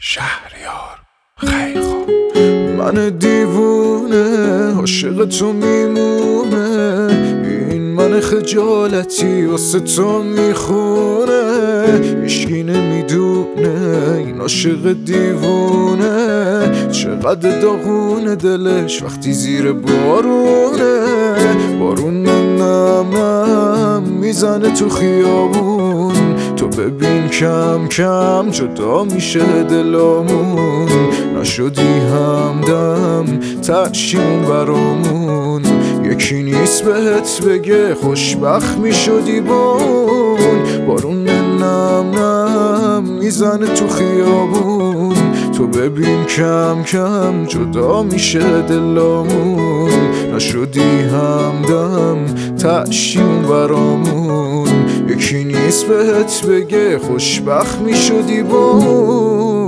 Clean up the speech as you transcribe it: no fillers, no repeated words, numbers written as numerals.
شهریار خیلی خوب. من دیوونه عاشق تو میمونه، این من خجالتی واسه تو میخونه. هیچکی نمیدونه این عاشق دیوونه چقدر داغونه دلش وقتی زیر بارونه. بارون نم نم میزنه تو خیابون، تو ببین کم کم جدا میشه دلامون. نشدی همدم تشیم برامون، یکی نیست بهت بگه خوشبخت میشدی بون. بارون نم نم میزنه تو خیابون، تو ببین کم کم جدا میشه دلامون. نشدی همدم تشیم برامون، یکی نیست بهت بگه خوشبخت میشدی بون.